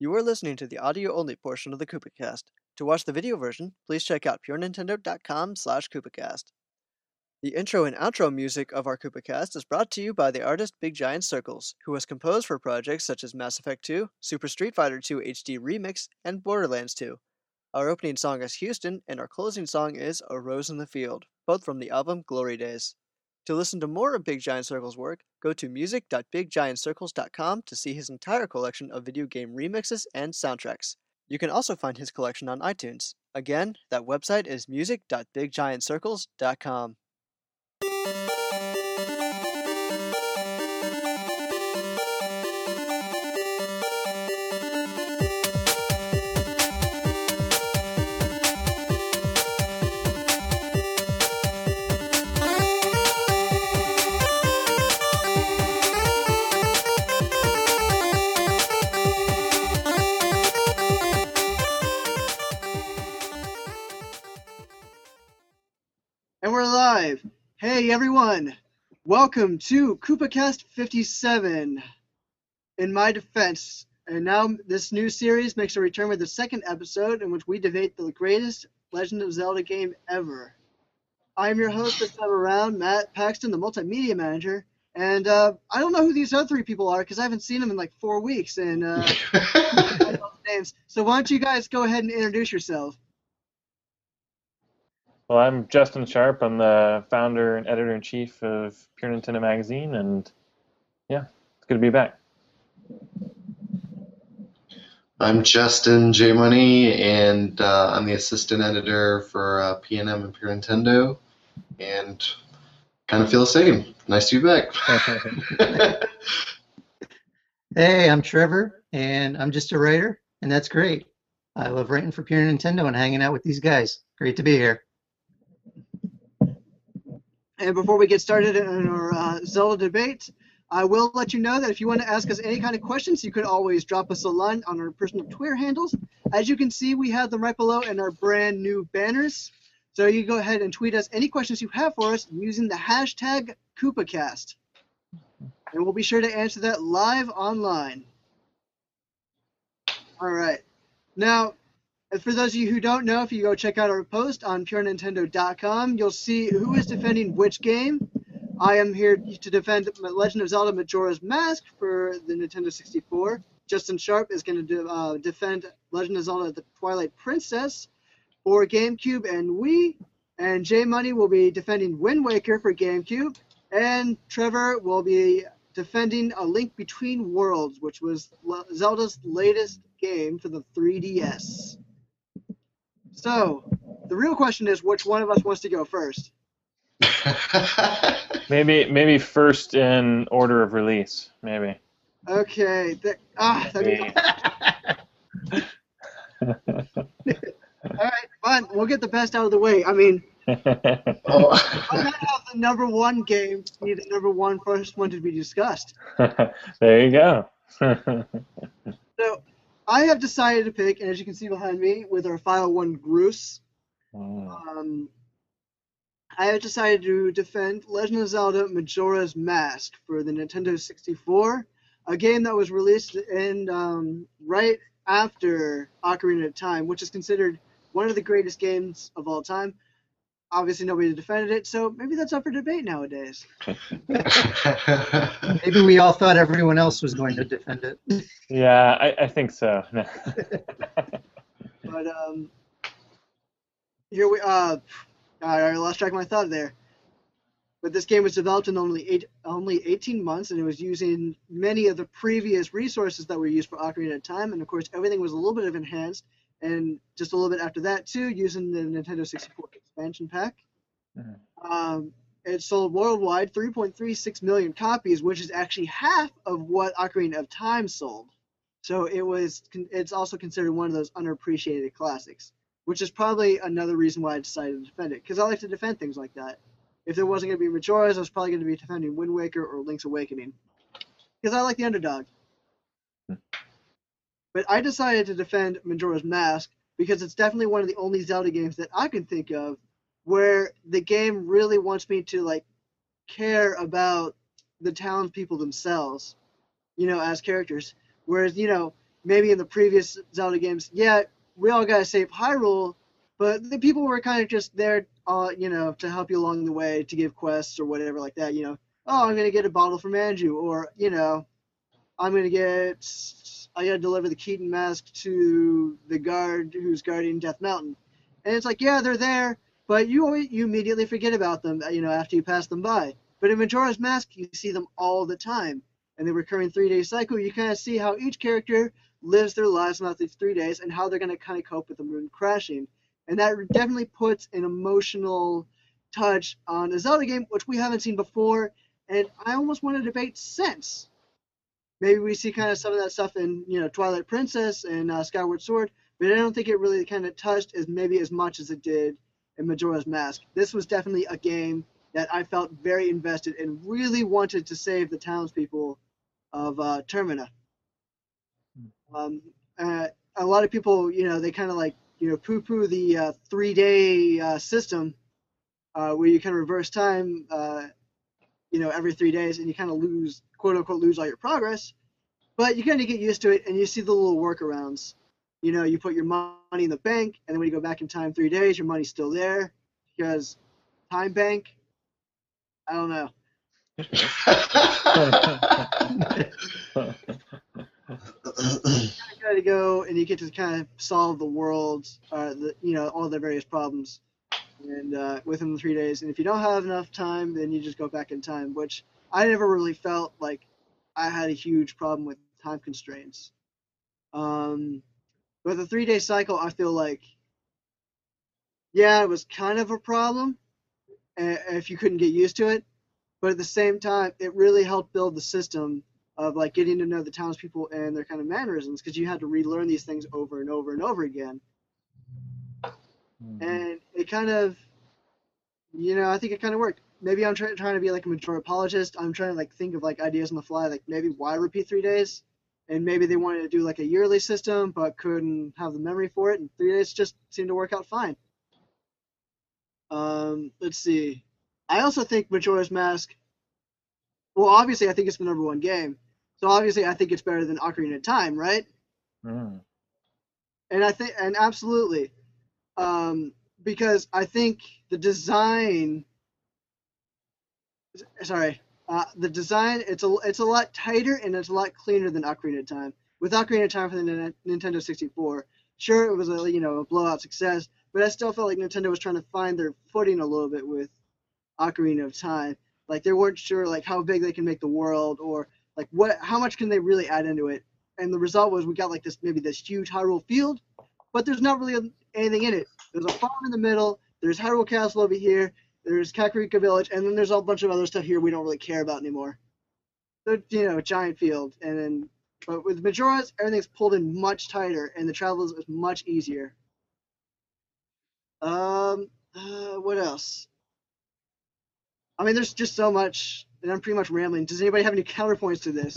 You are listening to the audio-only portion of the KoopaCast. To watch the video version, please check out purenintendo.com/KoopaCast. The intro and outro music of our KoopaCast is brought to you by the artist Big Giant Circles, who has composed for projects such as Mass Effect 2, Super Street Fighter 2 HD Remix, and Borderlands 2. Our opening song is Houston, and our closing song is A Rose in the Field, both from the album Glory Days. To listen to more of Big Giant Circle's work, go to music.biggiantcircles.com to see his entire collection of video game remixes and soundtracks. You can also find his collection on iTunes. Again, that website is music.biggiantcircles.com. And we're live! Hey everyone! Welcome to KoopaCast 57. In my defense, and now this new series makes a return with the second episode in which we debate the greatest Legend of Zelda game ever. I'm your host this time around, Matt Paxton, the multimedia manager, and I don't know who these other three people are because I haven't seen them in like 4 weeks, and I don't know the names. So why don't you guys go ahead and introduce yourself? Well, I'm Justin Sharp. I'm the founder and editor-in-chief of Pure Nintendo Magazine, and yeah, it's good to be back. I'm Justin J. Money, and I'm the assistant editor for PNM and Pure Nintendo, and kind of feel the same. Nice to be back. Hey, I'm Trevor, and I'm just a writer, and that's great. I love writing for Pure Nintendo and hanging out with these guys. Great to be here. And before we get started in our Zelda debate, I will let you know that if you want to ask us any kind of questions, you could always drop us a line on our personal Twitter handles. As you can see, we have them right below in our brand new banners. So you go ahead and tweet us any questions you have for us using the hashtag KoopaCast. And we'll be sure to answer that live online. All right. Now, for those of you who don't know, if you go check out our post on purenintendo.com, you'll see who is defending which game. I am here to defend Legend of Zelda Majora's Mask for the Nintendo 64. Justin Sharp is going to defend Legend of Zelda The Twilight Princess for GameCube and Wii. And J Money will be defending Wind Waker for GameCube. And Trevor will be defending A Link Between Worlds, which was Zelda's latest game for the 3DS. So, the real question is, which one of us wants to go first? Maybe first in order of release, maybe. Okay. That'd be All right, fine. We'll get the best out of the way. I mean, why not have the number one game be the number one first one to be discussed? There you go. So, I have decided to pick, and as you can see behind me, with our File 1 Groose, I have decided to defend Legend of Zelda Majora's Mask for the Nintendo 64, a game that was released in right after Ocarina of Time, which is considered one of the greatest games of all time. Obviously, nobody defended it, so maybe that's up for debate nowadays. Maybe we all thought everyone else was going to defend it. Yeah, I think so. But here we I lost track of my thought there. But this game was developed in only 18 months, and it was using many of the previous resources that were used for Ocarina of Time, and of course everything was a little bit enhanced, and just a little bit after that too, using the Nintendo 64 expansion pack. Mm-hmm. It sold worldwide 3.36 million copies, which is actually half of what Ocarina of Time sold. So it's also considered one of those underappreciated classics, which is probably another reason why I decided to defend it, because I like to defend things like that. If there wasn't going to be Majora's, I was probably going to be defending Wind Waker or Link's Awakening, because I like the underdog. But I decided to defend Majora's Mask because it's definitely one of the only Zelda games that I can think of where the game really wants me to care about the townspeople themselves, as characters. Whereas, maybe in the previous Zelda games, yeah, we all got to save Hyrule, but the people were kind of just there, to help you along the way, to give quests or whatever like that. Oh, I'm gonna get a bottle from Anju, or I gotta deliver the Keaton mask to the guard who's guarding Death Mountain, and it's like, yeah, they're there, but you immediately forget about them, after you pass them by. But in Majora's Mask, you see them all the time. And the recurring 3-day cycle, you kind of see how each character lives their lives in these 3 days and how they're going to kind of cope with the moon crashing. And that definitely puts an emotional touch on a Zelda game, which we haven't seen before. And I almost want to debate since. Maybe we see kind of some of that stuff in, Twilight Princess and Skyward Sword, but I don't think it really kind of touched as much as it did in Majora's Mask. This was definitely a game that I felt very invested and really wanted to save the townspeople of Termina. A lot of people, they kind of like, poo-poo the 3-day system where you kind of reverse time, every 3 days, and you kind of lose, quote unquote, lose all your progress. But you kind of get used to it, and you see the little workarounds. You put your money in the bank, and then when you go back in time 3 days, your money's still there because time bank. I don't know. You gotta go, and you get to kind of solve the world, all the various problems, and within the 3 days. And if you don't have enough time, then you just go back in time, which I never really felt like I had a huge problem with time constraints. But the 3-day cycle, I feel like, yeah, it was kind of a problem if you couldn't get used to it. But at the same time, it really helped build the system of like getting to know the townspeople and their kind of mannerisms, because you had to relearn these things over and over and over again. And it kind of, I think it kind of worked. Maybe I'm trying to be like a Majora apologist. I'm trying to like think of like ideas on the fly, like maybe why repeat 3 days? And maybe they wanted to do like a yearly system, but couldn't have the memory for it. And 3 days just seemed to work out fine. Let's see. I also think Majora's Mask, well, obviously I think it's the #1 game. So obviously I think it's better than Ocarina of Time, right? Mm. And absolutely. Because I think the design, it's a lot tighter and it's a lot cleaner than Ocarina of Time. With Ocarina of Time for the Nintendo 64, sure, it was a blowout success, but I still felt like Nintendo was trying to find their footing a little bit with Ocarina of Time. Like they weren't sure like how big they can make the world, or like how much can they really add into it. And the result was we got like this huge Hyrule field, but there's not really anything in it. There's a farm in the middle. There's Hyrule Castle over here. There's Kakariko Village, and then there's a bunch of other stuff here we don't really care about anymore. So, giant field. But with Majora's, everything's pulled in much tighter, and the travel is much easier. What else? I mean, there's just so much, and I'm pretty much rambling. Does anybody have any counterpoints to this?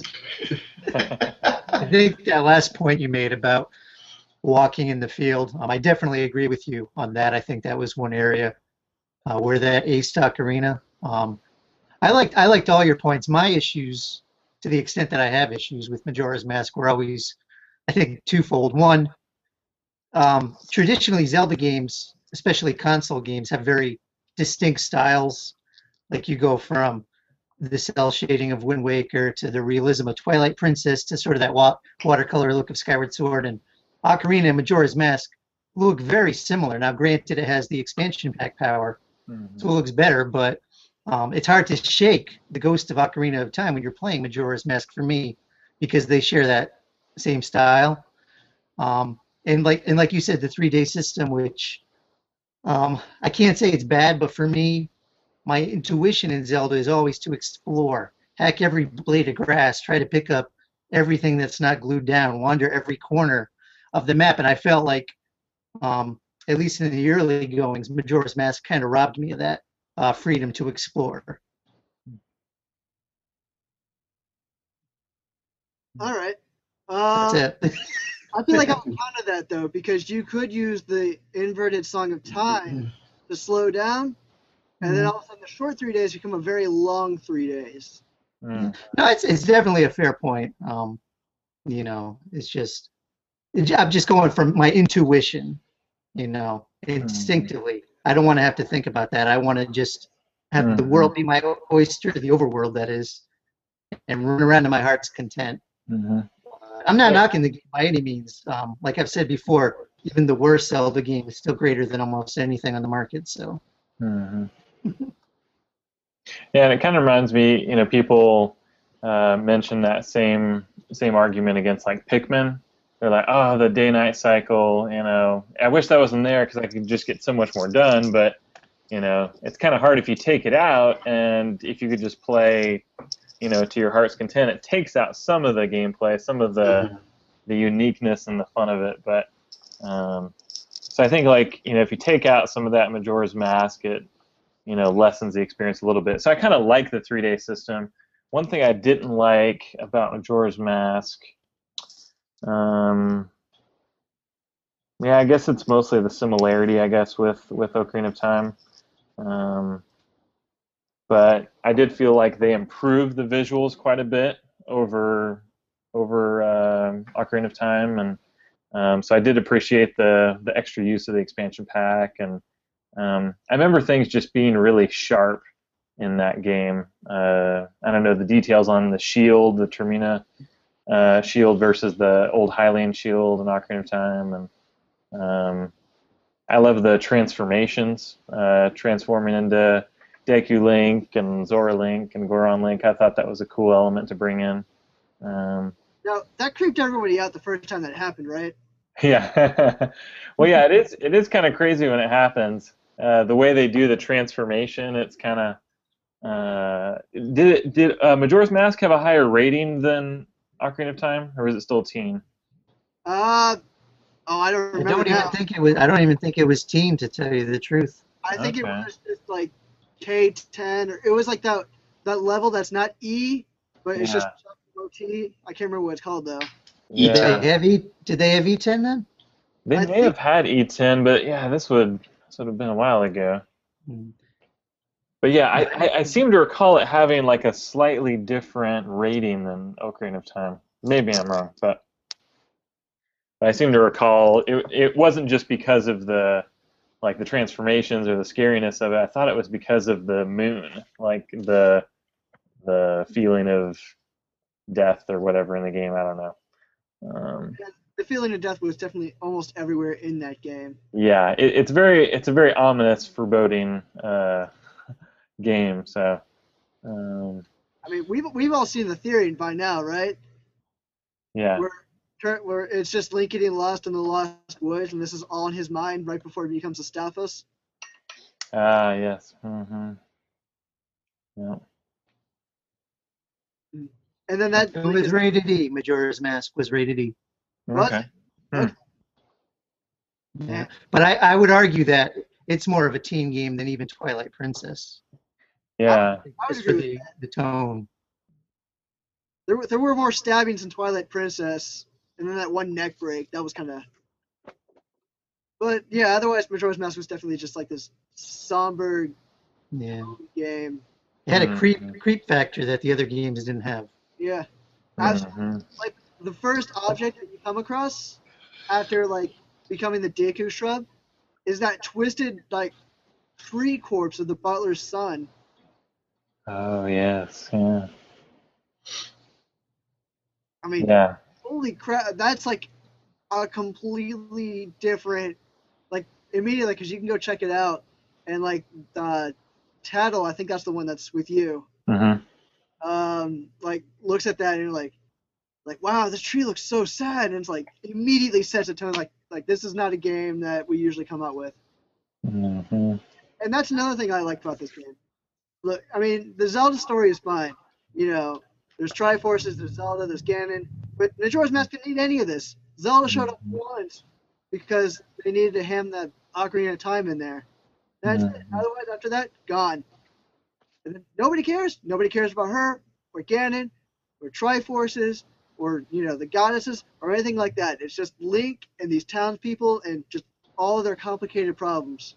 I think that last point you made about walking in the field, I definitely agree with you on that. I think that was one area where that aced Ocarina. I liked all your points. My issues, to the extent that I have issues with Majora's Mask, were always, I think, twofold. One, traditionally Zelda games, especially console games, have very distinct styles. Like you go from the cell shading of Wind Waker to the realism of Twilight Princess to sort of that watercolor look of Skyward Sword, and Ocarina and Majora's Mask look very similar. Now, granted, it has the expansion pack power, so it looks better, but it's hard to shake the ghost of Ocarina of Time when you're playing Majora's Mask for me, because they share that same style. And like you said, the 3-day system, which I can't say it's bad, but for me, my intuition in Zelda is always to explore, hack every blade of grass, try to pick up everything that's not glued down, wander every corner of the map. And I felt like, at least in the early goings, Majora's Mask kind of robbed me of that freedom to explore. All right. That's it. I feel like I'm counter that though, because you could use the inverted Song of Time to slow down, and then all of a sudden the short 3 days become a very long 3 days. No, it's definitely a fair point. It's just I'm just going from my intuition, instinctively. I don't want to have to think about that. I want to just have the world be my oyster, the overworld that is, and run around to my heart's content. I'm not knocking the game by any means. Like I've said before, even the worst Zelda game is still greater than almost anything on the market. So. Yeah, and it kind of reminds me, people mention that same argument against like Pikmin. They're like, oh, the day-night cycle. I wish that wasn't there because I could just get so much more done. But it's kind of hard if you take it out, and if you could just play, to your heart's content, it takes out some of the gameplay, some of the uniqueness and the fun of it. But so I think if you take out some of that Majora's Mask, it lessens the experience a little bit. So I kind of like the 3-day system. One thing I didn't like about Majora's Mask, I guess it's mostly the similarity, with Ocarina of Time. But I did feel like they improved the visuals quite a bit over Ocarina of Time, and so I did appreciate the extra use of the expansion pack. And I remember things just being really sharp in that game. I don't know the details on the shield, the Termina shield versus the old Hylian shield in Ocarina of Time, and I love the transformations, transforming into Deku Link and Zora Link and Goron Link. I thought that was a cool element to bring in. Now, that creeped everybody out the first time that happened, right? Yeah. Well, yeah, it is kind of crazy when it happens. The way they do the transformation, it's kind of... did Majora's Mask have a higher rating than Ocarina of Time, or was it still teen? I don't remember. I don't even think it was teen, to tell you the truth. I think it was just like K10, or it was like that level that's not E, but it's just low T. I can't remember what it's called though. Yeah. Did they have E10 then? They may have had E10, but yeah, this would have been a while ago. But yeah, I seem to recall it having like a slightly different rating than Ocarina of Time. Maybe I'm wrong, but I seem to recall it wasn't just because of the transformations or the scariness of it. I thought it was because of the moon, like the feeling of death or whatever in the game. I don't know. The feeling of death was definitely almost everywhere in that game. Yeah, it's a very ominous, foreboding game. So, I mean, we've all seen the theory by now, right? Yeah. Where it's just Link getting lost in the Lost Woods, and this is all in his mind right before he becomes a Stalfos. Yes. Mm-hmm. Yeah. And then that it was rated E. Majora's Mask was rated E. Okay. Yeah, but I would argue that it's more of a teen game than even Twilight Princess. Yeah. Just for the tone. There were more stabbings in Twilight Princess, and then that one neck break. That was kind of. But yeah, otherwise Majora's Mask was definitely just like this somber game. It had a creep factor that the other games didn't have. Yeah. Like the first object that you come across after like becoming the Deku Shrub is that twisted like tree corpse of the butler's son. Oh yes, yeah. I mean, yeah. Holy crap! That's like a completely different, like immediately because you can go check it out, and like Tattle, I think that's the one that's with you. Like looks at that and you're like wow, this tree looks so sad, and it's like immediately sets a tone like this is not a game that we usually come out with. And that's another thing I like about this game. Look, I mean, the Zelda story is fine. You know, there's Triforces, there's Zelda, there's Ganon, but Majora's Mask didn't need any of this. Zelda showed up once because they needed to ham that Ocarina of Time in there. That's it. Otherwise, after that, gone. And then nobody cares. Nobody cares about her or Ganon or Triforces or, you know, the goddesses or anything like that. It's just Link and these townspeople and just all of their complicated problems.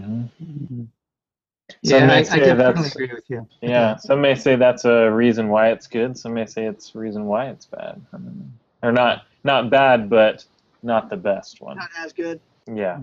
Yeah, I definitely agree with you. Yeah, some may say that's a reason why it's good. Some may say it's a reason why it's bad. Or not bad, but not the best one. Not as good. Yeah.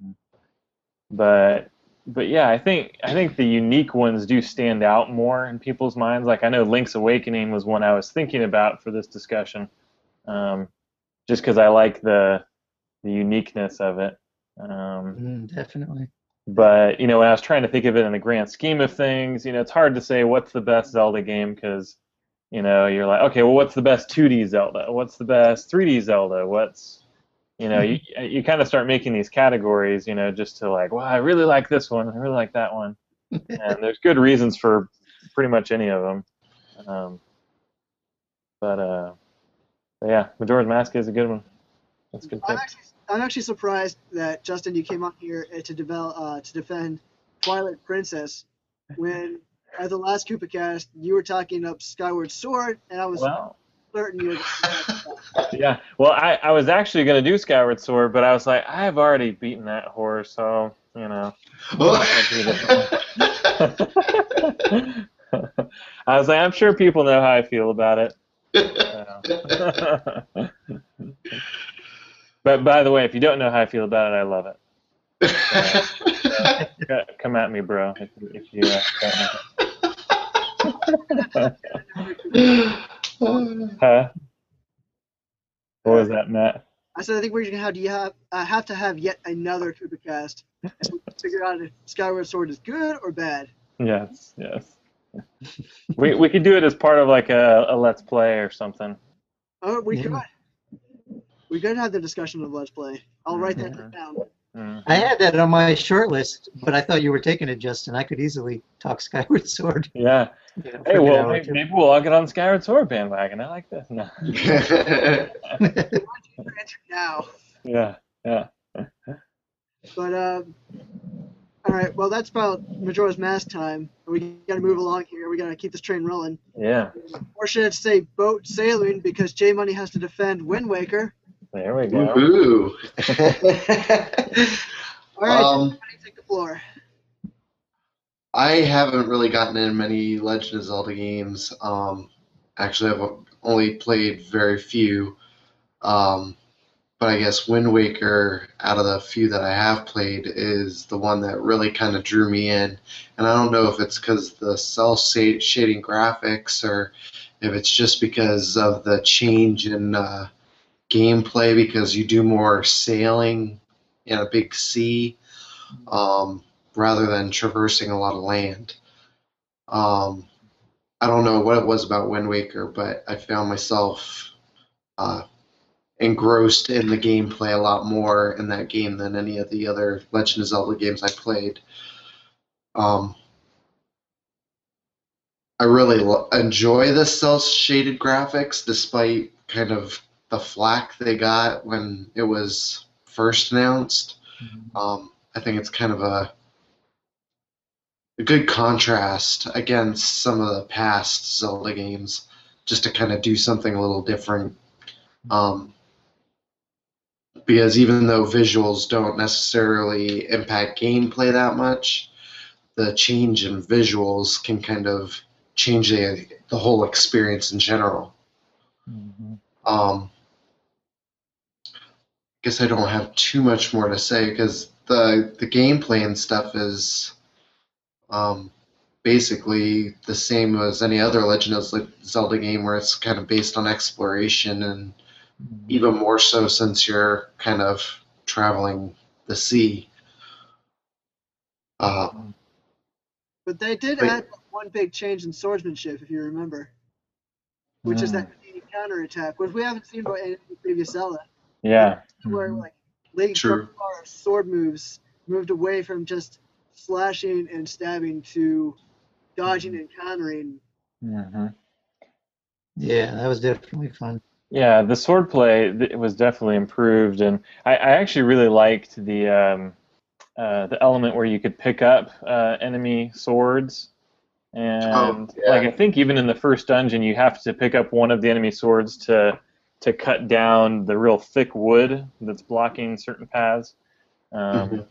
But yeah, I think the unique ones do stand out more in people's minds. Like I know Link's Awakening was one I was thinking about for this discussion, just because I like the uniqueness of it. Definitely. But when I was trying to think of it in the grand scheme of things, it's hard to say what's the best Zelda game because you're like, okay, well, what's the best 2D Zelda? What's the best 3D Zelda? What's you kind of start making these categories, just to like, well, I really like this one, I really like that one, and there's good reasons for pretty much any of them. But yeah, Majora's Mask is a good one. That's a good pick. I'm actually surprised that Justin, you came up here to defend Twilight Princess when at the last Koopa Cast you were talking up Skyward Sword, and I was certain you were. Yeah, well, I was actually going to do Skyward Sword, but I was like, I've already beaten that horse, so I was like, I'm sure people know how I feel about it. But by the way, if you don't know how I feel about it, I love it. Come at me, bro. If you Huh? What was that, Matt? I said I think we're gonna have to have yet another Koopa Cast and figure out if Skyward Sword is good or bad. Yes. We could do it as part of like a Let's Play or something. Oh, we could. We could have the discussion of Let's Play. I'll write that down. I had that on my short list, but I thought you were taking it, Justin. I could easily talk Skyward Sword. Yeah. Hey, well, maybe we'll all get on the Skyward Sword bandwagon. I like this. No. Now. Yeah. But all right. Well, that's about Majora's Mask time. We got to move along here. We got to keep this train rolling. Yeah. Or should I say boat sailing because J Money has to defend Wind Waker. There we go. Woohoo! All right, take the floor. I haven't really gotten in many Legend of Zelda games. Actually, I've only played very few. But I guess Wind Waker, out of the few that I have played, is the one that really kind of drew me in. And I don't know if it's because the cel-shading graphics or if it's just because of the change in gameplay, because you do more sailing in a big sea rather than traversing a lot of land. I don't know what it was about Wind Waker, but I found myself engrossed in the gameplay a lot more in that game than any of the other Legend of Zelda games I played. I really enjoy the cel-shaded graphics, despite kind of the flack they got when it was first announced. I think it's kind of a good contrast against some of the past Zelda games, just to kind of do something a little different. Because even though visuals don't necessarily impact gameplay that much, the change in visuals can kind of change the whole experience in general. Guess I don't have too much more to say because the gameplay and stuff is basically the same as any other Legend of Zelda game, where it's kind of based on exploration, and even more so since you're kind of traveling the sea. But they did add one big change in swordsmanship, if you remember, which is that counterattack, which we haven't seen by any previous Zelda. Yeah. Where like Link's sword moves moved away from just slashing and stabbing to dodging and countering. Yeah, that was definitely fun. Yeah, the swordplay it was definitely improved, and I actually really liked the element where you could pick up enemy swords, and like I think even in the first dungeon you have to pick up one of the enemy swords to cut down the real thick wood that's blocking certain paths. Yeah.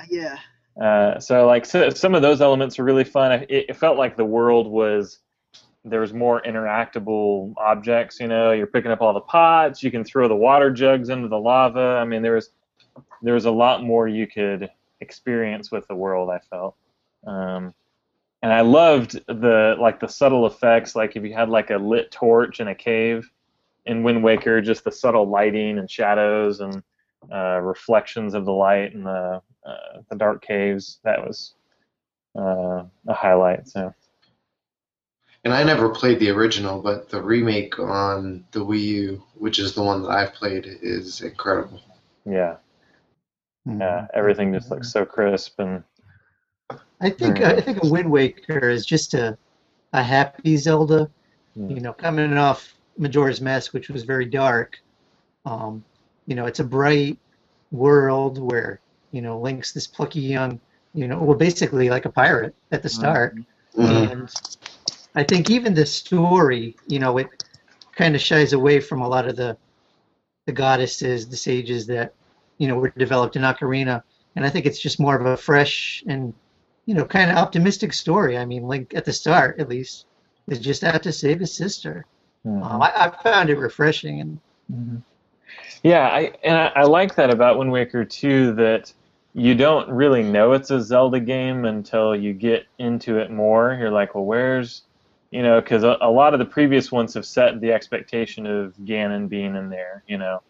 So some of those elements were really fun. It felt like the world was there was more interactable objects. You're picking up all the pots. You can throw the water jugs into the lava. I mean, there was a lot more you could experience with the world, I felt. And I loved the subtle effects, like if you had like a lit torch in a cave in Wind Waker, just the subtle lighting and shadows and reflections of the light in the dark caves. That was a highlight. So. And I never played the original, but the remake on the Wii U, which is the one that I've played, is incredible. Yeah. Yeah, everything just looks so crisp and. I think a Wind Waker is just a happy Zelda. Coming off Majora's Mask, which was very dark. It's a bright world where Link's this plucky young, basically like a pirate at the start. And I think even the story, it kind of shies away from a lot of the goddesses, the sages that were developed in Ocarina. And I think it's just more of a fresh and kind of optimistic story. I mean, Link at the start, at least, is just out to save his sister. I found it refreshing. And yeah, I like that about Wind Waker too. That you don't really know it's a Zelda game until you get into it more. You're like, well, where's because a lot of the previous ones have set the expectation of Ganon being in there.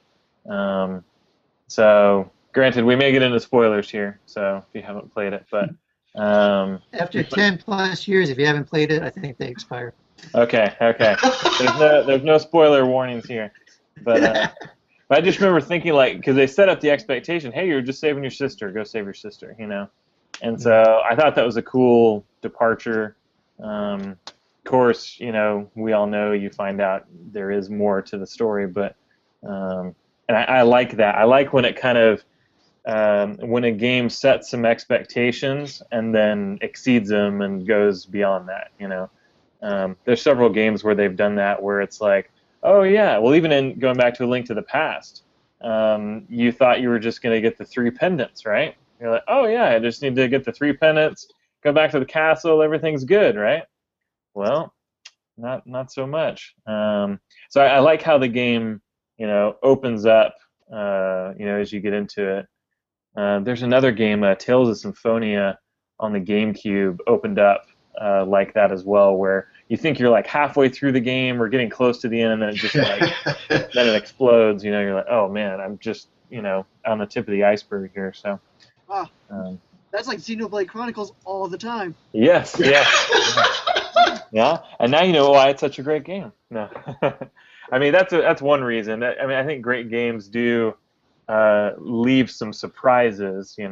So granted, we may get into spoilers here. So if you haven't played it, but. After 10 plus years, if you haven't played it, I think they expire. Okay. There's no spoiler warnings here, but I just remember thinking because they set up the expectation, hey, you're just saving your sister, go save your sister, and so I thought that was a cool departure. Of course, we all know you find out there is more to the story, but and I like that. I like when it kind of when a game sets some expectations and then exceeds them and goes beyond that, there's several games where they've done that, where it's like, oh yeah, well, even in going back to A Link to the Past, you thought you were just going to get the 3 pendants, right? You're like, oh yeah, I just need to get the 3 pendants, go back to the castle, everything's good, right? Well, not so much. So I like how the game, opens up, as you get into it. There's another game, Tales of Symphonia, on the GameCube, opened up like that as well, where you think you're like halfway through the game or getting close to the end, and then it just then it explodes. You're like, oh man, I'm just on the tip of the iceberg here. So. Wow. That's like Xenoblade Chronicles all the time. Yes. Yeah, and now you know why it's such a great game. No, I mean that's one reason. I think great games do. Leave some surprises, you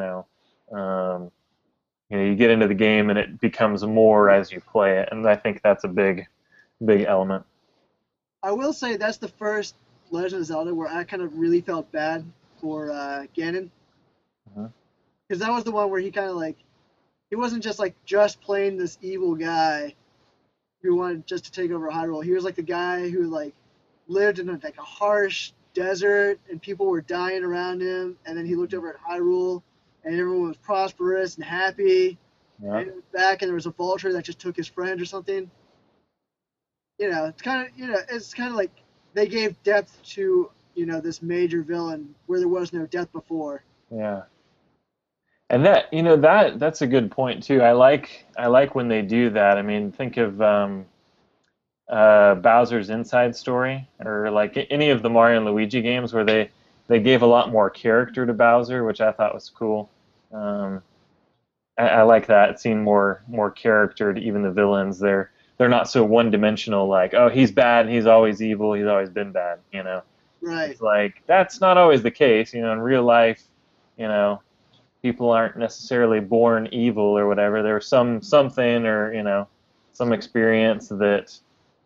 get into the game and it becomes more as you play it, and I think that's a big element. I will say that's the first Legend of Zelda where I kind of really felt bad for Ganon, because that was the one where he kind of he wasn't just playing this evil guy who wanted just to take over Hyrule. He was the guy who lived in a harsh desert, and people were dying around him, and then he looked over at Hyrule, and everyone was prosperous and happy. Yeah. And he looked back, and there was a vulture that just took his friend or something. It's kind of like they gave depth to this major villain where there was no depth before. Yeah. And that's a good point too. I like when they do that. I mean, think of Bowser's Inside Story, or any of the Mario and Luigi games where they gave a lot more character to Bowser, which I thought was cool. I like that, seeing more character to even the villains. They're not so one-dimensional, oh, he's bad and he's always evil, he's always been bad, Right. It's that's not always the case, in real life, people aren't necessarily born evil or whatever. There's something or, some experience that,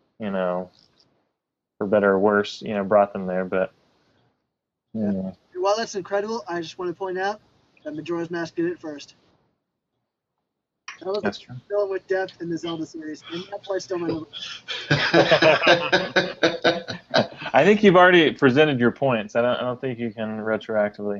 for better or worse, brought them there. But yeah. While that's incredible, I just want to point out that Majora's Mask did it first. That was the villain with depth in the Zelda series, and that's why I still my I think you've already presented your points. I don't think you can retroactively.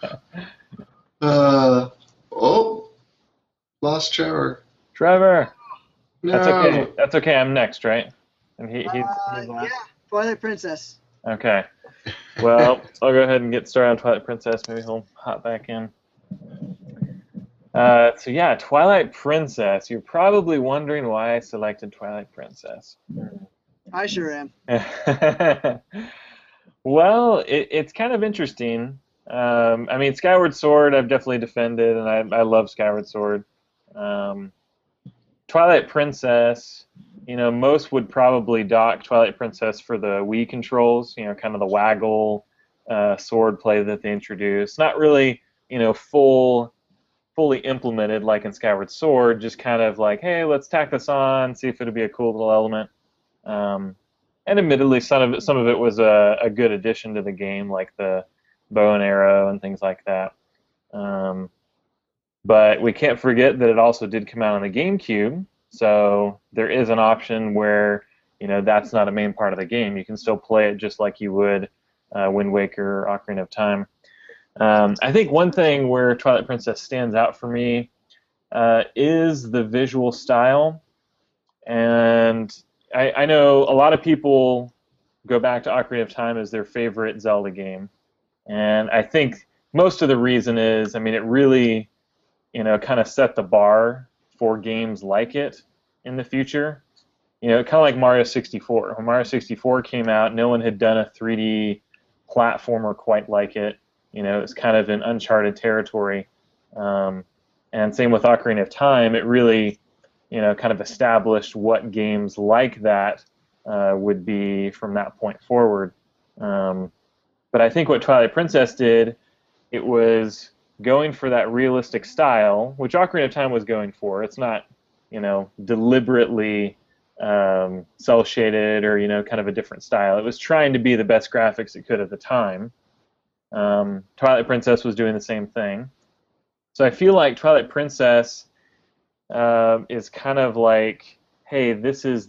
No. Lost Trevor. Trevor. That's No. okay. That's okay. I'm next, right? And he's Yeah, last. Twilight Princess. Okay. Well, I'll go ahead and get started on Twilight Princess. Maybe he'll hop back in. So yeah, Twilight Princess. You're probably wondering why I selected Twilight Princess. I sure am. Well, it's kind of interesting. I mean, Skyward Sword, I've definitely defended, and I love Skyward Sword. Um, Twilight Princess, most would probably dock Twilight Princess for the Wii controls, kind of the waggle sword play that they introduced. Not really, fully implemented like in Skyward Sword, just kind of like, hey, let's tack this on, see if it'll be a cool little element. Um, and admittedly, some of it was a good addition to the game, like the bow and arrow and things like that. Um, but we can't forget that it also did come out on the GameCube, so there is an option where that's not a main part of the game. You can still play it just like you would Wind Waker or Ocarina of Time. I think one thing where Twilight Princess stands out for me is the visual style, and I know a lot of people go back to Ocarina of Time as their favorite Zelda game, and I think most of the reason is, I mean, it really kind of set the bar for games like it in the future. Kind of like Mario 64. When Mario 64 came out, no one had done a 3D platformer quite like it. It was kind of in uncharted territory. And same with Ocarina of Time. It really, kind of established what games like that would be from that point forward. But I think what Twilight Princess did, it was going for that realistic style, which Ocarina of Time was going for. It's not, deliberately cel shaded or kind of a different style. It was trying to be the best graphics it could at the time. Twilight Princess was doing the same thing. So I feel like Twilight Princess is kind of like, hey, this is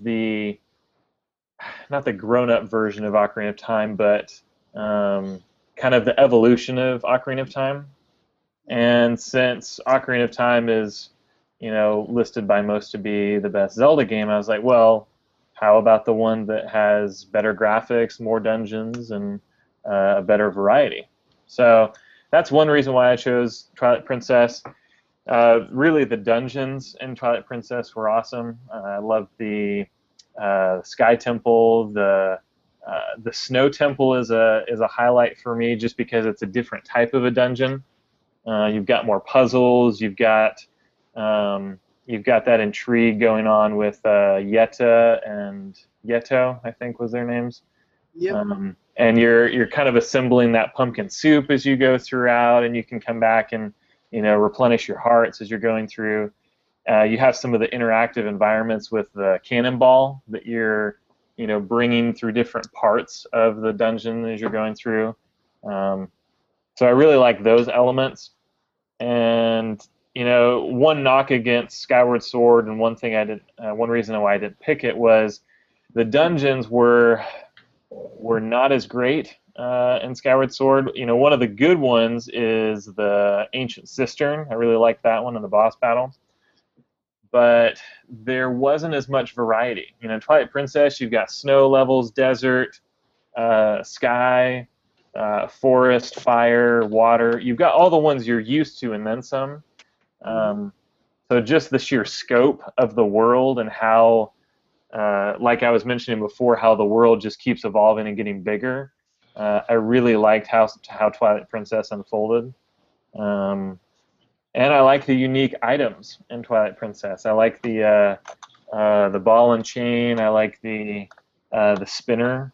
not the grown-up version of Ocarina of Time, but kind of the evolution of Ocarina of Time. And since Ocarina of Time is, listed by most to be the best Zelda game, I was like, well, how about the one that has better graphics, more dungeons, and a better variety? So that's one reason why I chose Twilight Princess. Really, the dungeons in Twilight Princess were awesome. I loved the Sky Temple. The Snow Temple is a highlight for me, just because it's a different type of a dungeon. You've got more puzzles. You've got that intrigue going on with Yetta and Yeto, I think was their names. Yep. And you're kind of assembling that pumpkin soup as you go throughout, and you can come back and replenish your hearts as you're going through. You have some of the interactive environments with the cannonball that you're bringing through different parts of the dungeon as you're going through. So I really like those elements. And one knock against Skyward Sword, and one reason why I didn't pick it was the dungeons were not as great in Skyward Sword. One of the good ones is the Ancient Cistern. I really liked that one in the boss battle. But there wasn't as much variety. Twilight Princess, you've got snow levels, desert, sky, forest, fire, water. You've got all the ones you're used to and then some. So just the sheer scope of the world and how, like I was mentioning before, how the world just keeps evolving and getting bigger. I really liked how Twilight Princess unfolded. And I like the unique items in Twilight Princess. I like the ball and chain. I like the spinner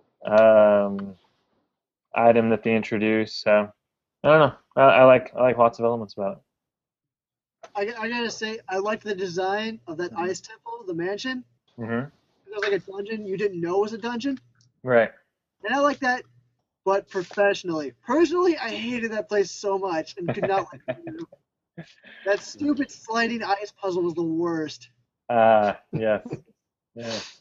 item that they introduced. So I don't know. I like lots of elements about it. I gotta say, I liked the design of that ice temple, the mansion. Mm-hmm. It was like a dungeon you didn't know was a dungeon. Right. And I like that, but professionally. Personally, I hated that place so much and could not let it do. That stupid sliding ice puzzle was the worst. Yes. Yes.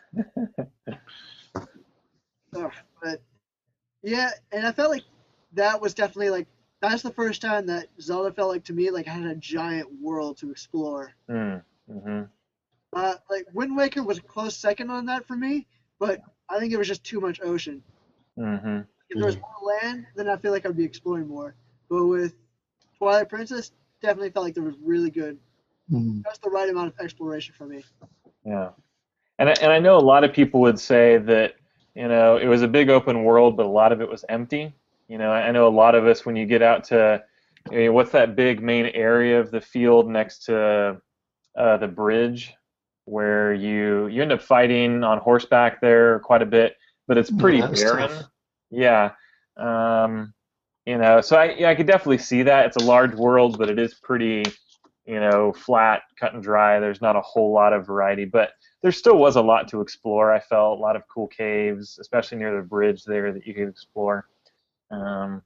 But yeah, and I felt like that was definitely like that's the first time that Zelda felt like to me like I had a giant world to explore. Mm-hmm. Like Wind Waker was a close second on that for me, but I think it was just too much ocean. Hmm. If there was more land, then I feel like I'd be exploring more. But with Twilight Princess, definitely felt like there was really good, Mm. just the right amount of exploration for me. Yeah. And I know a lot of people would say that, it was a big open world, but a lot of it was empty. I know a lot of us, when you get out to, what's that big main area of the field next to the bridge, where you end up fighting on horseback there quite a bit, but it's Yeah, pretty that was barren. tough. Yeah. Um, so I could definitely see that. It's a large world, but it is pretty, flat, cut and dry. There's not a whole lot of variety, but there still was a lot to explore. I felt a lot of cool caves, especially near the bridge there that you could explore. Um,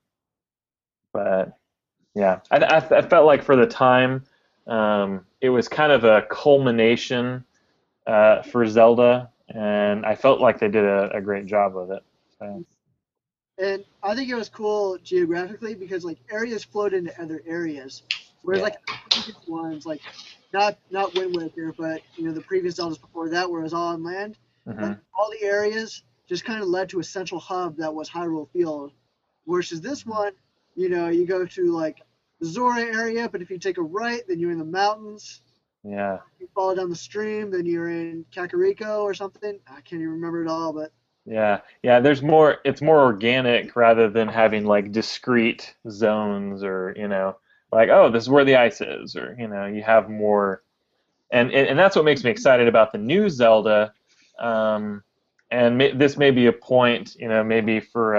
but yeah, I felt like for the time, it was kind of a culmination for Zelda, and I felt like they did a great job with it. So, And I think it was cool geographically because like areas flowed into other areas, whereas yeah. like the previous ones, like not Wind Waker, but the previous Zeldas before that, where it was all on land, like Hmm. all the areas just kind of led to a central hub that was Hyrule Field. Versus this one, you go to like the Zora area, but if you take a right, then you're in the mountains. Yeah. You follow down the stream, then you're in Kakariko or something. I can't even remember it all, but Yeah, yeah. It's more organic rather than having like discrete zones or like, oh, this is where the ice is, or you have more, and that's what makes me excited about the new Zelda. Um, and this may be a point, maybe for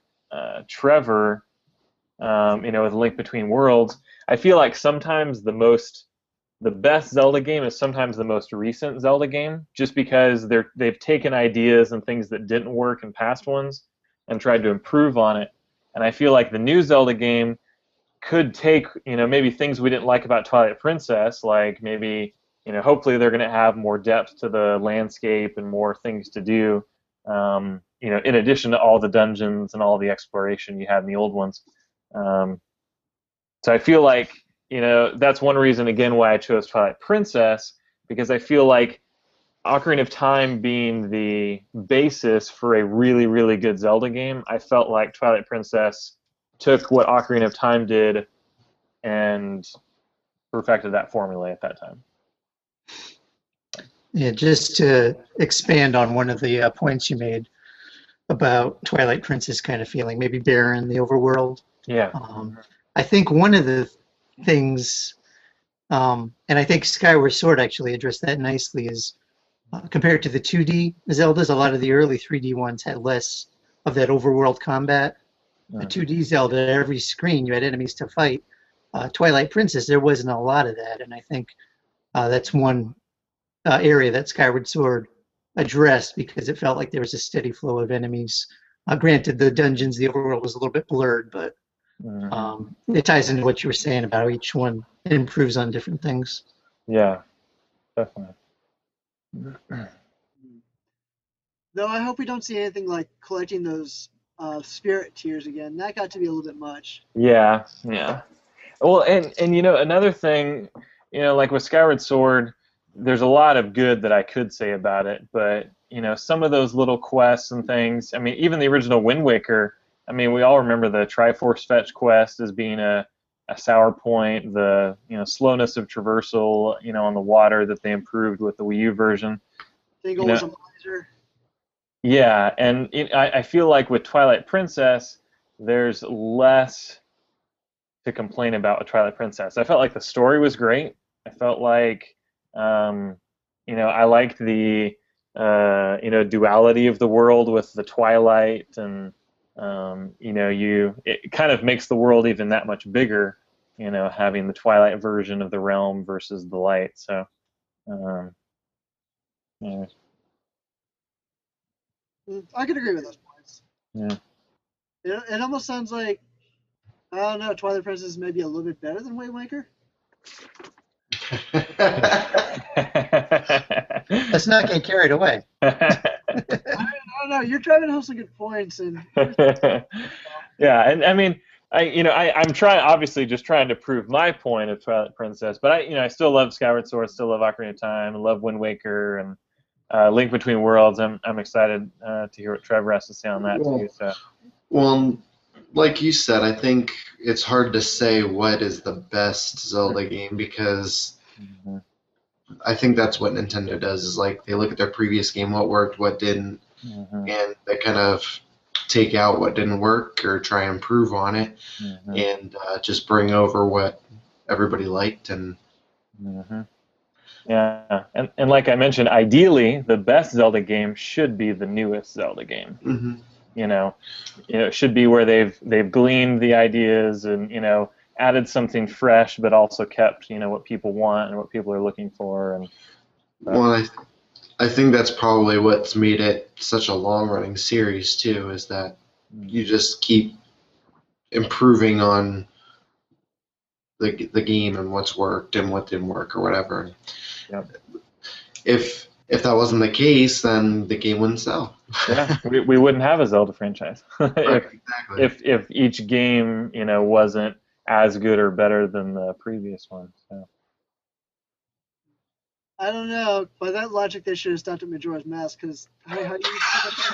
Trevor, with Link Between Worlds. I feel like sometimes the best Zelda game is sometimes the most recent Zelda game, just because they've taken ideas and things that didn't work in past ones and tried to improve on it. And I feel like the new Zelda game could take, maybe things we didn't like about Twilight Princess, like maybe, hopefully they're going to have more depth to the landscape and more things to do, in addition to all the dungeons and all the exploration you had in the old ones. Um, so I feel like, that's one reason, again, why I chose Twilight Princess, because I feel like Ocarina of Time being the basis for a really, really good Zelda game, I felt like Twilight Princess took what Ocarina of Time did and perfected that formula at that time. Yeah, just to expand on one of the points you made about Twilight Princess kind of feeling maybe barren, the overworld. Yeah. I think one of the things, and I think Skyward Sword actually addressed that nicely, is compared to the 2D Zeldas, a lot of the early 3D ones had less of that overworld combat. The 2D Zelda, every screen you had enemies to fight. Twilight Princess, there wasn't a lot of that, and I think that's one area that Skyward Sword addressed because it felt like there was a steady flow of enemies. Granted, the dungeons, the overworld was a little bit blurred, but it ties into what you were saying about how each one improves on different things. Yeah, definitely. though I hope we don't see anything like collecting those spirit tears again. That got to be a little bit much. Yeah, yeah. Well, and another thing, like with Skyward Sword, there's a lot of good that I could say about it, but some of those little quests and things. I mean, even the original Wind Waker. I mean, we all remember the Triforce Fetch quest as being a sour point. The slowness of traversal, on the water that they improved with the Wii U version. Tingle was a miser. Yeah, and I feel like with Twilight Princess, there's less to complain about with Twilight Princess. I felt like the story was great. I felt like, I liked the, duality of the world with the Twilight, and it kind of makes the world even that much bigger. Having the Twilight version of the realm versus the light. So, yeah. I could agree with those points. Yeah. It almost sounds like, I don't know, Twilight Princess is maybe a little bit better than Wind Waker. Let's not get carried away. I don't know. You're driving home some good points, and Yeah, and I mean, I'm trying, obviously, just trying to prove my point of Twilight Princess, but I still love Skyward Sword, still love Ocarina of Time, I love Wind Waker, and Link Between Worlds. I'm excited to hear what Trevor has to say on that Well, too. So, well, like you said, I think it's hard to say what is the best Zelda game because mhm, I think that's what Nintendo does is like they look at their previous game, what worked, what didn't, mhm, and they kind of take out what didn't work or try and improve on it mhm, and just bring over what everybody liked. And mhm. Yeah, and like I mentioned, ideally, the best Zelda game should be the newest Zelda game. mhm. You know, it should be where they've gleaned the ideas and added something fresh, but also kept what people want and what people are looking for. And Well, I think that's probably what's made it such a long running series too, is that you just keep improving on the game and what's worked and what didn't work or whatever. Yep. If that wasn't the case, then the game wouldn't sell. Yeah, we wouldn't have a Zelda franchise Right, if exactly. if each game wasn't as good or better than the previous one. So. I don't know. By that logic, they should have stopped at Majora's Mask because how do you?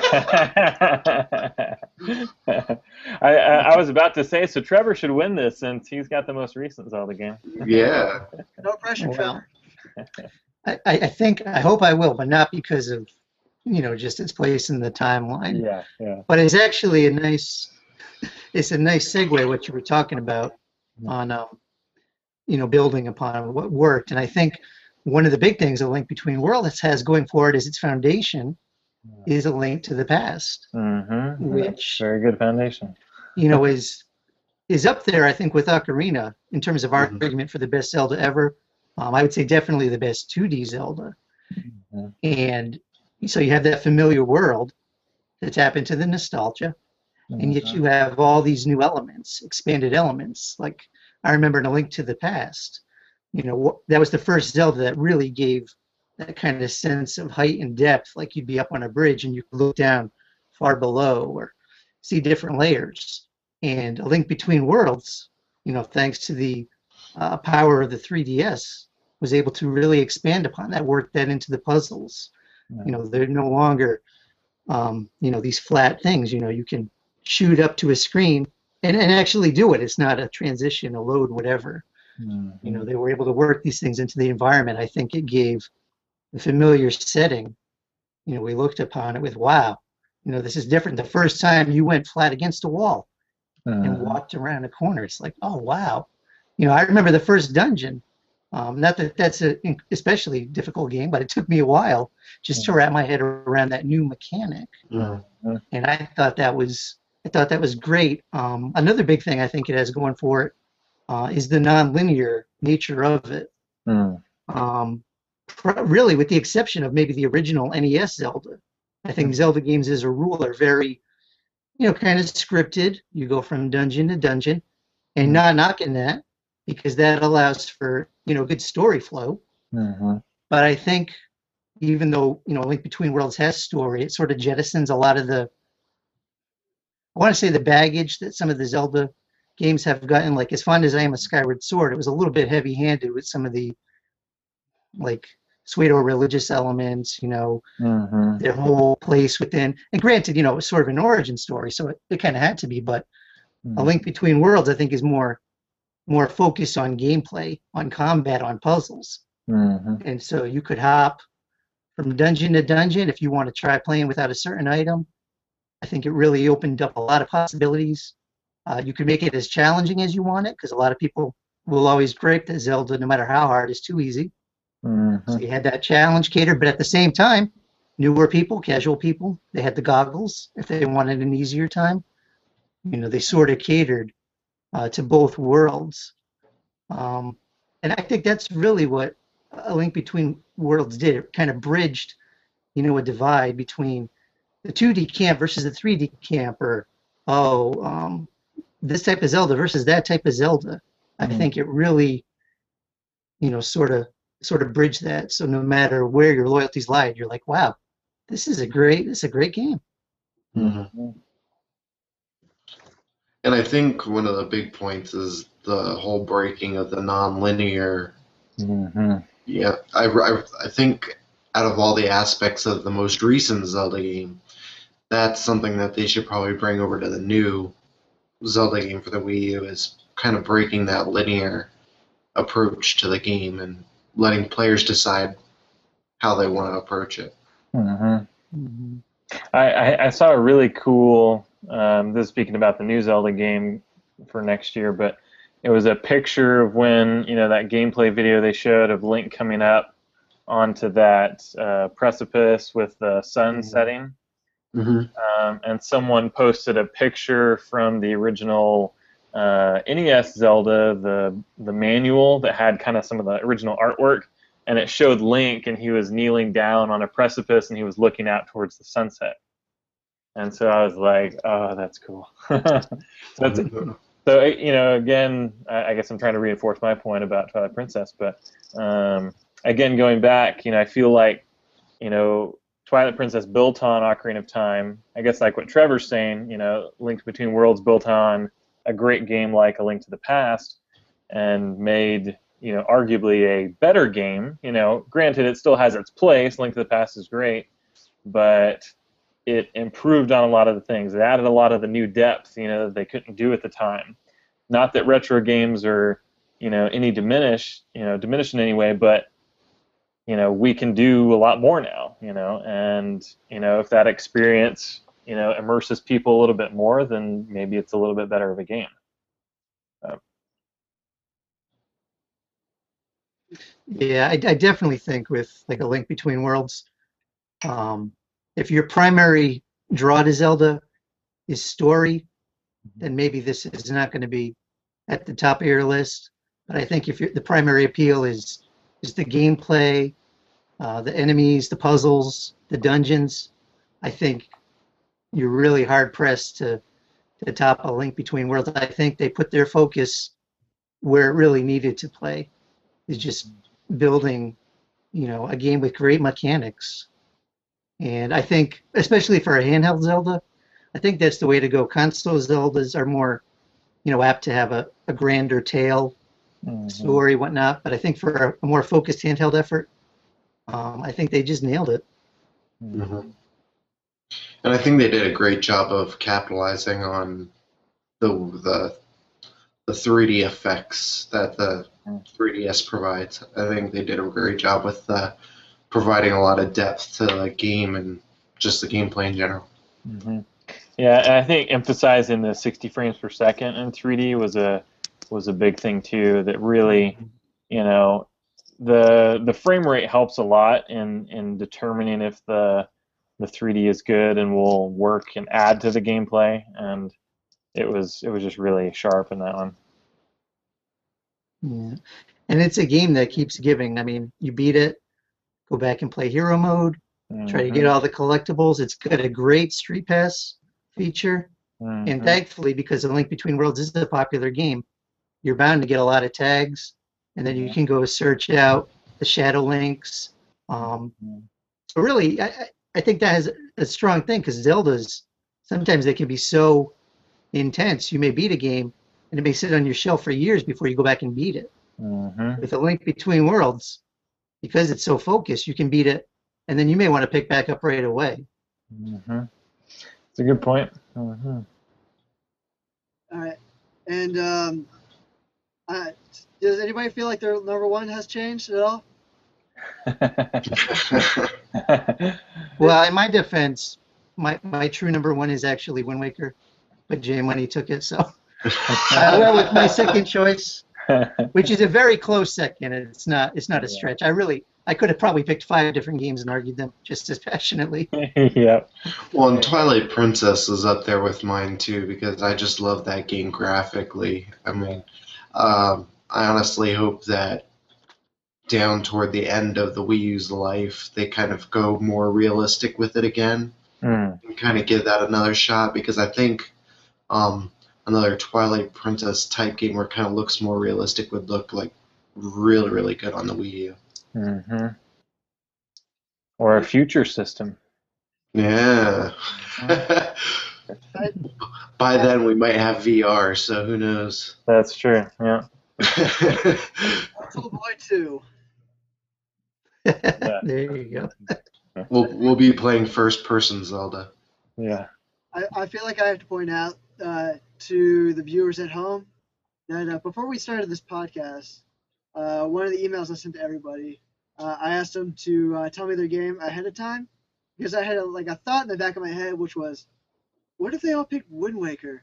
I was about to say, so Trevor should win this since he's got the most recent Zelda game. Yeah. No pressure, Well, Trevor. I hope I will, but not because of, just its place in the timeline. Yeah. But it's actually it's a nice segue what you were talking about on, building upon what worked. And I think one of the big things A Link Between Worlds has going for it is its foundation is A Link to the Past, Mm-hmm. which, Very good foundation. is up there, I think, with Ocarina in terms of Mhm. argument for the best Zelda ever. I would say definitely the best 2D Zelda. Mhm. And so you have that familiar world to tap into the nostalgia, and yet you have all these new elements, expanded elements. Like I remember in A Link to the Past, that was the first Zelda that really gave that kind of sense of height and depth. Like you'd be up on a bridge and you could look down far below or see different layers. And A Link Between Worlds, thanks to the power of the 3DS, was able to really expand upon that, work that into the puzzles. They're no longer, these flat things. You can shoot up to a screen and actually do it. It's not a transition, a load, whatever. Mhm. They were able to work these things into the environment. I think it gave the familiar setting. We looked upon it with, wow, this is different. The first time you went flat against a wall and walked around a corner, it's like, oh, wow. I remember the first dungeon. Not that that's an especially difficult game, but it took me a while just to wrap my head around that new mechanic. Mhm. And I thought that was great. Another big thing I think it has going for it is the non-linear nature of it. Mhm. Really, with the exception of maybe the original NES Zelda, I think Zelda games as a rule are very, kind of scripted. You go from dungeon to dungeon, and not knocking that because that allows for good story flow. Mhm. But I think even though Link Between Worlds has story, it sort of jettisons a lot of I want to say the baggage that some of the Zelda games have gotten. Like as fond as I am of Skyward Sword, it was a little bit heavy-handed with some of the like pseudo-religious elements, Mhm. their whole place within. And granted, it was sort of an origin story, so it kind of had to be. But A Link Between Worlds, I think, is more focused on gameplay, on combat, on puzzles. Mhm. And so you could hop from dungeon to dungeon if you want to try playing without a certain item. I think it really opened up a lot of possibilities. You could make it as challenging as you want it because a lot of people will always gripe that Zelda, no matter how hard, is too easy. So you had that challenge catered, but at the same time, newer people, casual people, they had the goggles if they wanted an easier time. They sort of catered to both worlds. And I think that's really what A Link Between Worlds did. It kind of bridged, a divide between the 2D camp versus the 3D camp, or this type of Zelda versus that type of Zelda. I think it really, sort of bridged that. So no matter where your loyalties lie, you're like, wow, this is a great game. Mhm. And I think one of the big points is the whole breaking of the non-linear. Mm-hmm. Yeah, I think out of all the aspects of the most recent Zelda game, that's something that they should probably bring over to the new Zelda game for the Wii U, is kind of breaking that linear approach to the game and letting players decide how they want to approach it. Mm-hmm. Mhm. I saw a really cool, this is speaking about the new Zelda game for next year, but it was a picture of when, that gameplay video they showed of Link coming up onto that precipice with the sun Mhm. setting. Mm-hmm. And someone posted a picture from the original NES Zelda, the manual that had kind of some of the original artwork, and it showed Link, and he was kneeling down on a precipice, and he was looking out towards the sunset. And so I was like, oh, that's cool. That's so again, I guess I'm trying to reinforce my point about Twilight Princess, but again, going back, I feel like Twilight Princess built on Ocarina of Time. I guess like what Trevor's saying, Link Between Worlds built on a great game like A Link to the Past and made, arguably a better game. Granted, it still has its place. Link to the Past is great, but it improved on a lot of the things. It added a lot of the new depth, that they couldn't do at the time. Not that retro games are, any diminished in any way, but we can do a lot more now, and if that experience, immerses people a little bit more, then maybe it's a little bit better of a game. Yeah, I definitely think with like A Link Between Worlds, um, if your primary draw to Zelda is story, then maybe this is not going to be at the top of your list. But I think if the primary appeal is the gameplay, the enemies, the puzzles, the dungeons, I think you're really hard pressed to top A Link Between Worlds. I think they put their focus where it really needed to play, is just building, a game with great mechanics. And I think, especially for a handheld Zelda, I think that's the way to go. Console Zeldas are more, apt to have a grander tale, Mm-hmm. story, whatnot. But I think for a more focused handheld effort, I think they just nailed it. Mm-hmm. And I think they did a great job of capitalizing on the 3D effects that the 3DS provides. I think they did a great job with providing a lot of depth to the game and just the gameplay in general. Mm-hmm. Yeah, and I think emphasizing the 60 frames per second in 3D was a big thing too. That really, the frame rate helps a lot in determining if the 3D is good and will work and add to the gameplay. And it was just really sharp in that one. Yeah. And it's a game that keeps giving. I mean, you beat it, go back and play hero mode, try to get all the collectibles. It's got a great Street Pass feature. Mm-hmm. And thankfully, because A Link Between Worlds is a popular game, you're bound to get a lot of tags. And then you can go search out the Shadow Links. So really, I think that has a strong thing, because Zeldas, sometimes they can be so intense. You may beat a game, and it may sit on your shelf for years before you go back and beat it. Mm-hmm. With A Link Between Worlds, because it's so focused, you can beat it, and then you may want to pick back up right away. Mm-hmm. It's a good point. Mm-hmm. All right. And does anybody feel like their number one has changed at all? Well, in my defense, my true number one is actually Wind Waker, but Jay Money took it, so I went with my second choice, which is a very close second. It's not a stretch. I could have probably picked 5 different games and argued them just as passionately. Yep. Well, and Twilight Princess is up there with mine too, because I just love that game graphically. I mean, I honestly hope that down toward the end of the Wii U's life, they kind of go more realistic with it again and kind of give that another shot, because I think another Twilight Princess type game where it kind of looks more realistic would look like really, really good on the Wii U. Mm-hmm. Or a future system. Yeah. By then, we might have VR, so who knows? That's true. Yeah. Virtual Boy 2. There you go. we'll be playing first-person Zelda. Yeah. I feel like I have to point out to the viewers at home that before we started this podcast, one of the emails I sent to everybody, I asked them to tell me their game ahead of time because I had a thought in the back of my head, which was, what if they all picked Wind Waker?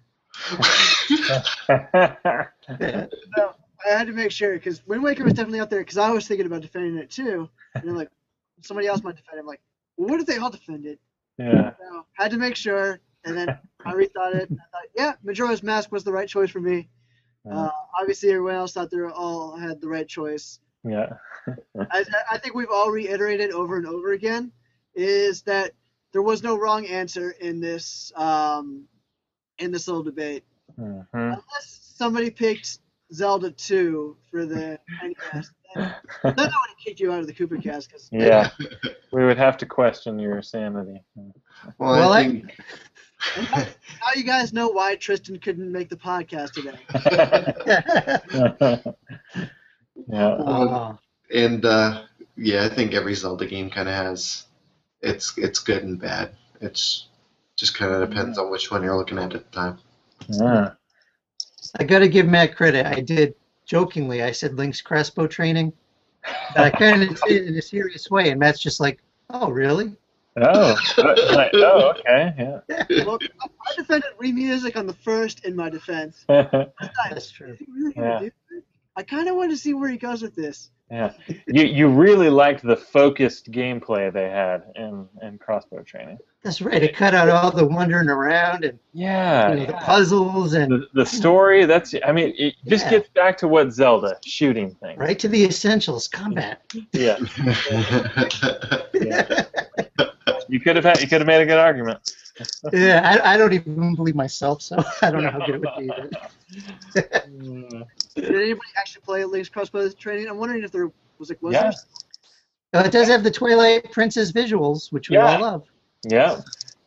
So I had to make sure because Wind Waker was definitely up there because I was thinking about defending it too. And I'm like, somebody else might defend it. I'm like, well, what if they all defend it? Yeah. So had to make sure, and then I rethought it. I thought, yeah, Majora's Mask was the right choice for me. Obviously, everyone else thought they all had the right choice. Yeah. I think we've all reiterated over and over again is that there was no wrong answer in this little debate. Mhm. Unless somebody picked Zelda 2 for the NES, then I would have kicked you out of the Koopa Cast. Cause Yeah. We would have to question your sanity. Well, I think now you guys know why Tristan couldn't make the podcast today. Yeah. Oh, and yeah, I think every Zelda game kind of has it's good and bad. It's just kind of depends on which one you're looking at the time. Yeah. I got to give Matt credit. I did jokingly. I said Link's crossbow training, but I kind of did it in a serious way, and Matt's just like, "Oh, really?" Oh. Oh. Okay. Yeah. Look, I defended Music on the first in my defense. That's true. Is he really gonna Yeah. do it? I kind of want to see where he goes with this. Yeah. You really liked the focused gameplay they had in crossbow training. That's right. It cut out all the wandering around and Yeah. the puzzles and The story, it just Yeah. gets back to what Zelda, shooting things. right to the essentials, combat. Yeah. You could have made a good argument. Yeah, I don't even believe myself, so I don't know how good it would be. But Did anybody actually play Link's crossbow training? I'm wondering if there was Yeah. there. it does have the Twilight Princess visuals, which we Yeah. all love. Yeah.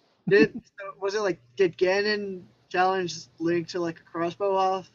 Was it did Ganon challenge Link to a crossbow off?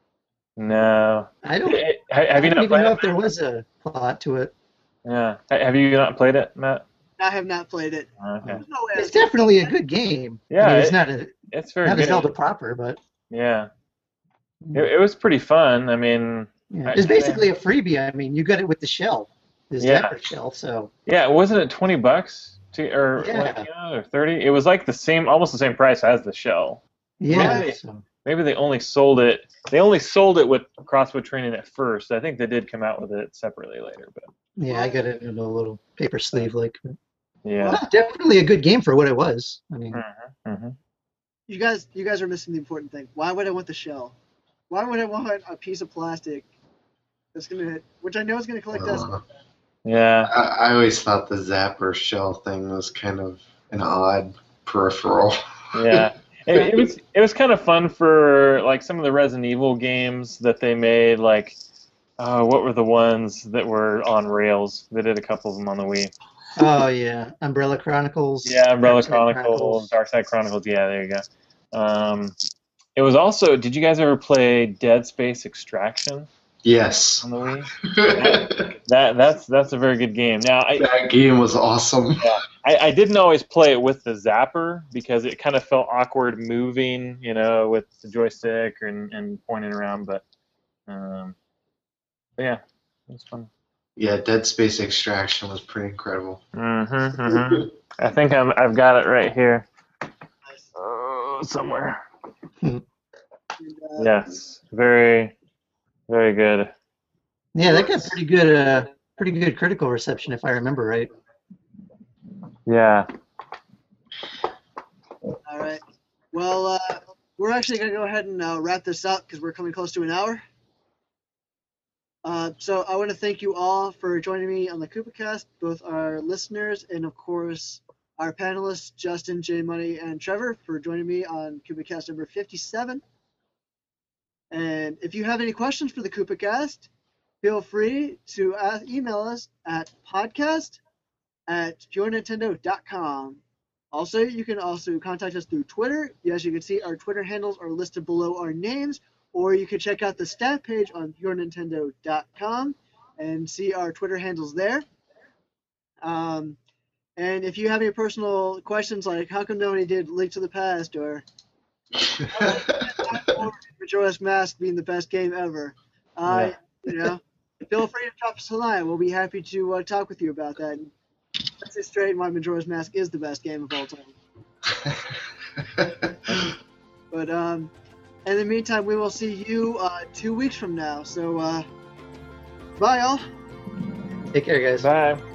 No. I don't, Have you I don't not even played know it? if there was a plot to it. Yeah. Have you not played it, Matt? I have not played it. Okay. There's no way It's definitely a good game. Yeah, I mean, it's It's very not a good. Zelda proper, but Yeah. It was pretty fun. I mean, yeah. It's basically a freebie. I mean, you got it with the shell, the Yeah. Zapper shell. So yeah, wasn't it $20 or 30? It was like almost the same price as the shell. yeah, Really? so, Maybe they only sold it. They only sold it with crossbow training at first. I think they did come out with it separately later, but yeah, I got it in a little paper sleeve, yeah. well, definitely a good game for what it was. I mean, Mm-hmm. You guys are missing the important thing. Why would I want the shell? Why would I want a piece of plastic which I know is gonna collect dust? Yeah. I always thought the Zapper shell thing was kind of an odd peripheral. Yeah. It was kind of fun for some of the Resident Evil games that they made. What were the ones that were on rails? They did a couple of them on the Wii. oh yeah, Umbrella Chronicles. Yeah, Umbrella Darkside Chronicles, Darkside Chronicles. Yeah, there you go. It was also. Did you guys ever play Dead Space Extraction Yes. on the Wii? That's a very good game. Now, That game was awesome. I didn't always play it with the Zapper because it kind of felt awkward moving, with the joystick and pointing around. But yeah, it was fun. Yeah, Dead Space Extraction was pretty incredible. I think I've got it right here. Somewhere. And, Yes, very, very good. Yeah, that got pretty good critical reception, if I remember right. Yeah. All right. Well, we're actually gonna go ahead and wrap this up because we're coming close to an hour. So I want to thank you all for joining me on the KoopaCast, both our listeners and of course our panelists, Justin, J Money, and Trevor, for joining me on KoopaCast number 57. And if you have any questions for the KoopaCast, feel free to email us at podcast@purenintendo.com. Also, you can also contact us through Twitter. As you can see, our Twitter handles are listed below our names, or you can check out the staff page on purenintendo.com and see our Twitter handles there. And if you have any personal questions like how come nobody did Link to the Past or Majora's Mask being the best game ever, feel free to drop us a line. We'll be happy to talk with you about that. And let's say straight why Majora's Mask is the best game of all time. But in the meantime, we will see you 2 weeks from now. So bye, all. Take care, guys. Bye.